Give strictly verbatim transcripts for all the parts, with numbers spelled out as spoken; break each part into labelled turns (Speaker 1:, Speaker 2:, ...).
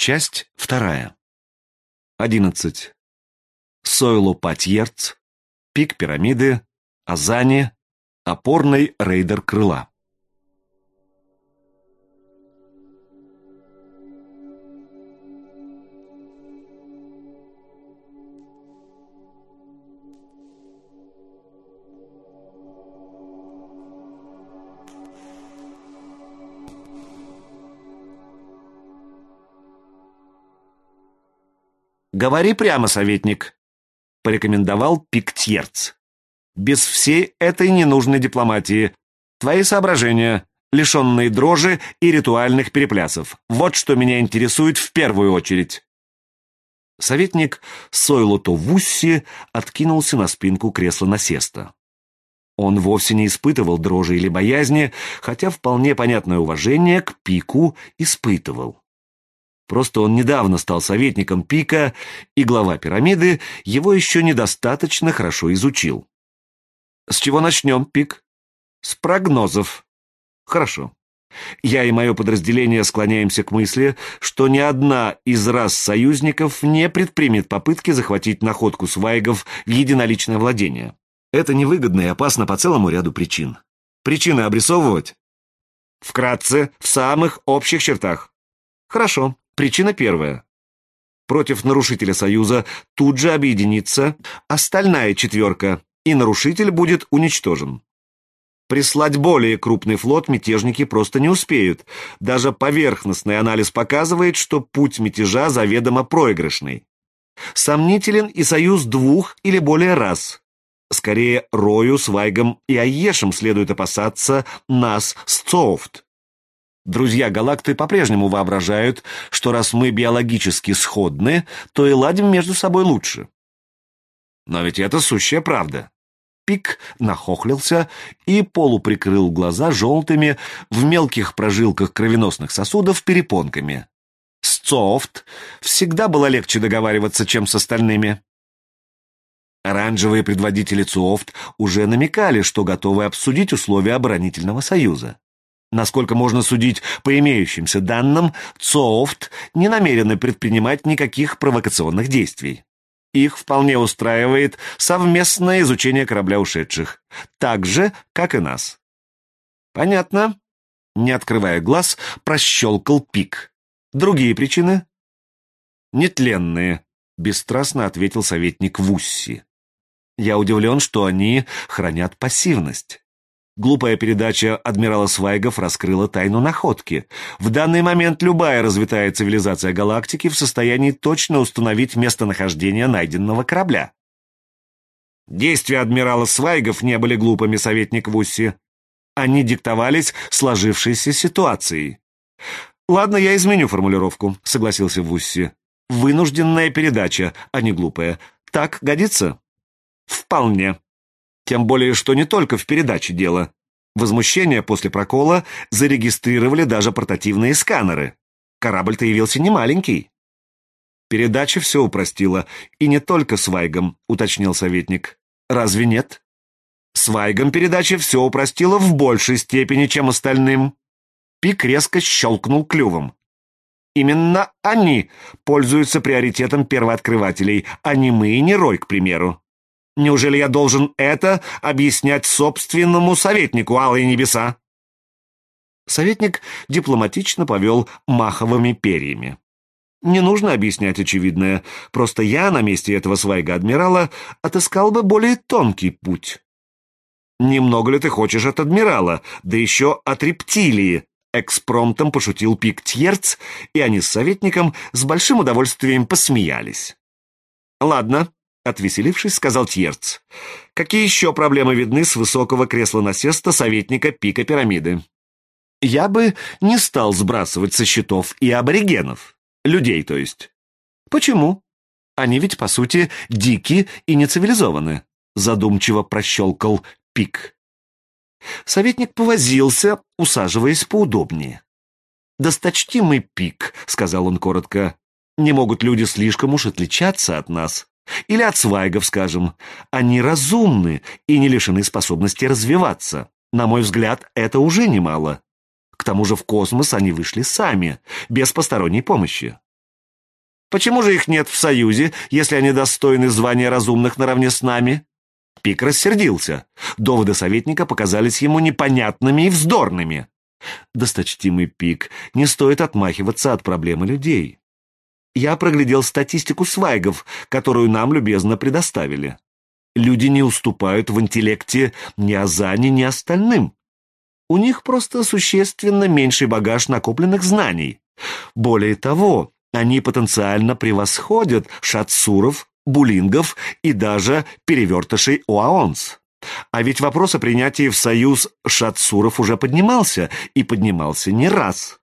Speaker 1: Часть вторая. Одиннадцать. Сойло-Патьерц, пик пирамиды, Азани, опорный рейдер крыла. «Говори прямо, советник», — порекомендовал Пик-Тьерц. «Без всей этой ненужной дипломатии. Твои соображения, лишенные дрожи и ритуальных переплясов. Вот что меня интересует в первую очередь». Советник Сойло-То-Вусси откинулся на спинку кресла-насеста. Он вовсе не испытывал дрожи или боязни, хотя вполне понятное уважение к Пику испытывал. Просто он недавно стал советником Пика, и глава пирамиды его еще недостаточно хорошо изучил. «С чего начнем, Пик?» «С прогнозов». «Хорошо. Я и мое подразделение склоняемся к мысли, что ни одна из рас союзников не предпримет попытки захватить находку свайгов в единоличное владение. Это невыгодно и опасно по целому ряду причин. Причины обрисовывать?» «Вкратце, в самых общих чертах». «Хорошо. Причина первая. Против нарушителя союза тут же объединится остальная четверка, и нарушитель будет уничтожен. Прислать более крупный флот мятежники просто не успеют. Даже поверхностный анализ показывает, что путь мятежа заведомо проигрышный. Сомнителен и союз двух или более рас. Скорее, Рою, Свайгам и Айешам следует опасаться нас с Цоофт. Друзья галакты по-прежнему воображают, что раз мы биологически сходны, то и ладим между собой лучше. Но ведь это сущая правда. Пик нахохлился и полуприкрыл глаза желтыми в мелких прожилках кровеносных сосудов перепонками. С Цоофт всегда было легче договариваться, чем с остальными. Оранжевые предводители Цоофт уже намекали, что готовы обсудить условия оборонительного союза. Насколько можно судить по имеющимся данным, Цоофт не намерены предпринимать никаких провокационных действий. Их вполне устраивает совместное изучение корабля ушедших, так же, как и нас. Понятно? Не открывая глаз, прощелкал Пик. Другие причины? Нетленные, бесстрастно ответил советник Вусси. Я удивлен, что они хранят пассивность. Глупая передача адмирала Свайгов раскрыла тайну находки. В данный момент любая развитая цивилизация галактики в состоянии точно установить местонахождение найденного корабля. Действия адмирала Свайгов не были глупыми, советник Вусси. Они диктовались сложившейся ситуацией. «Ладно, я изменю формулировку», — согласился Вусси. «Вынужденная передача, а не глупая. Так годится?» «Вполне. Тем более, что не только в передаче дело. Возмущение после прокола зарегистрировали даже портативные сканеры. Корабль-то явился не маленький». «Передача все упростила, и не только Свайгам», — уточнил советник. «Разве нет?» «Свайгам передача все упростила в большей степени, чем остальным». Пик резко щелкнул клювом. «Именно они пользуются приоритетом первооткрывателей, а не мы и не Рой, к примеру. Неужели я должен это объяснять собственному советнику, алые небеса?» Советник дипломатично повел маховыми перьями. «Не нужно объяснять очевидное, просто я на месте этого свайга-адмирала отыскал бы более тонкий путь». «Немного ли ты хочешь от адмирала, да еще от рептилии?» Экспромтом пошутил Пик-Тьерц, и они с советником с большим удовольствием посмеялись. «Ладно», — отвеселившись, сказал Тьерц. «Какие еще проблемы видны с высокого кресла-насеста советника Пика Пирамиды?» «Я бы не стал сбрасывать со счетов и аборигенов. Людей, то есть». «Почему? Они ведь, по сути, дикие и нецивилизованы», — задумчиво прощелкал Пик. Советник повозился, усаживаясь поудобнее. «Досточтимый Пик», — сказал он коротко, — «не могут люди слишком уж отличаться от нас. Или от свайгов, скажем. Они разумны и не лишены способности развиваться. На мой взгляд, это уже немало. К тому же в космос они вышли сами, без посторонней помощи. Почему же их нет в Союзе, если они достойны звания разумных наравне с нами? Пик рассердился. Доводы советника показались ему непонятными и вздорными. Досточтимый Пик, не стоит отмахиваться от проблемы людей. Я проглядел статистику свайгов, которую нам любезно предоставили. Люди не уступают в интеллекте ни Азани, ни остальным. У них просто существенно меньший багаж накопленных знаний. Более того, они потенциально превосходят шатсуров, булингов и даже перевертышей Уаонс. А ведь вопрос о принятии в союз шатсуров уже поднимался, и поднимался не раз.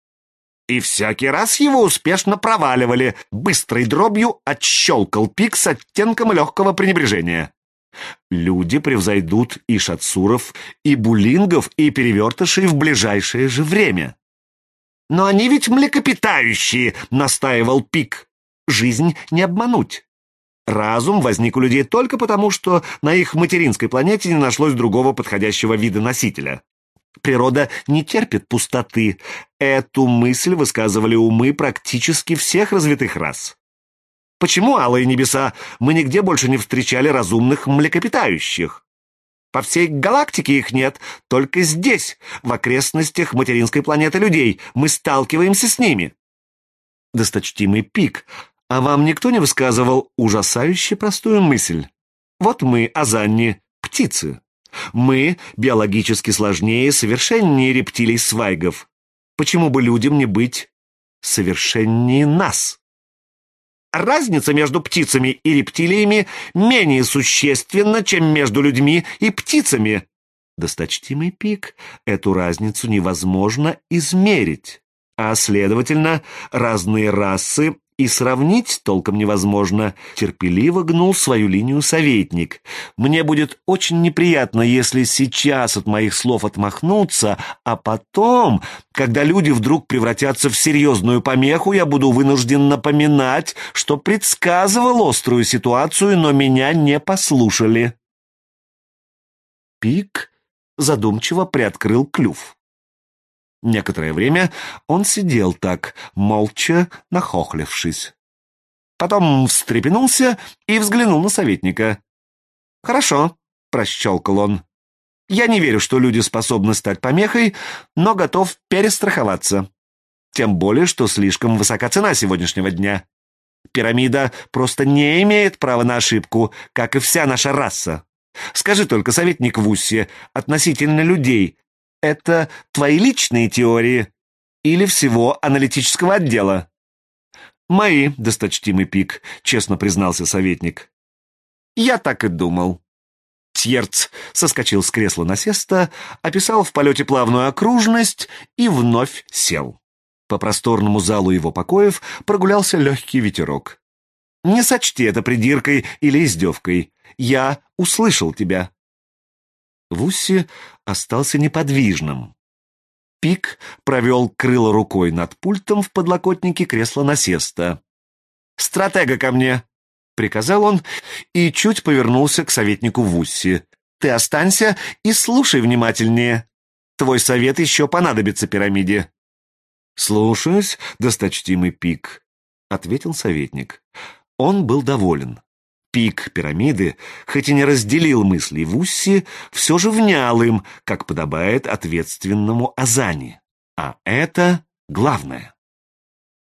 Speaker 1: И всякий раз его успешно проваливали, быстрой дробью отщелкал Пик с оттенком легкого пренебрежения. Люди превзойдут и шатсуров, и булингов, и перевертышей в ближайшее же время. «Но они ведь млекопитающие», — настаивал Пик. «Жизнь не обмануть. Разум возник у людей только потому, что на их материнской планете не нашлось другого подходящего вида носителя. Природа не терпит пустоты. Эту мысль высказывали умы практически всех развитых рас. Почему, алые небеса, мы нигде больше не встречали разумных млекопитающих? По всей галактике их нет, только здесь, в окрестностях материнской планеты людей, мы сталкиваемся с ними». Досточтимый Пик, а вам никто не высказывал ужасающе простую мысль? Вот мы, Азанни, птицы. Мы биологически сложнее, совершеннее рептилий-свайгов. Почему бы людям не быть совершеннее нас? Разница между птицами и рептилиями менее существенна, чем между людьми и птицами. Досточтимый Пик, эту разницу невозможно измерить, а, следовательно, разные расы и сравнить толком невозможно. Терпеливо гнул свою линию советник. Мне будет очень неприятно, если сейчас от моих слов отмахнуться, а потом, когда люди вдруг превратятся в серьезную помеху, я буду вынужден напоминать, что предсказывал острую ситуацию, но меня не послушали. Пик задумчиво приоткрыл клюв. Некоторое время он сидел так, молча нахохлившись. Потом встрепенулся и взглянул на советника. «Хорошо», — прощелкал он. «Я не верю, что люди способны стать помехой, но готов перестраховаться. Тем более, что слишком высока цена сегодняшнего дня. Пирамида просто не имеет права на ошибку, как и вся наша раса. Скажи только, советник Вусси, относительно людей — это твои личные теории или всего аналитического отдела?» «Мои, досточтимый Пик», — честно признался советник. «Я так и думал». Тьерц соскочил с кресла насеста, описал в полете плавную окружность и вновь сел. По просторному залу его покоев прогулялся легкий ветерок. «Не сочти это придиркой или издевкой. Я услышал тебя». Вусси остался неподвижным. Пик провел крыло рукой над пультом в подлокотнике кресла насеста. «Стратега ко мне!» — приказал он и чуть повернулся к советнику Вусси. «Ты останься и слушай внимательнее. Твой совет еще понадобится пирамиде». «Слушаюсь, досточтимый Пик», — ответил советник. Он был доволен. Пик пирамиды, хоть и не разделил мыслей Вусси, все же внял им, как подобает ответственному Азани. А это главное.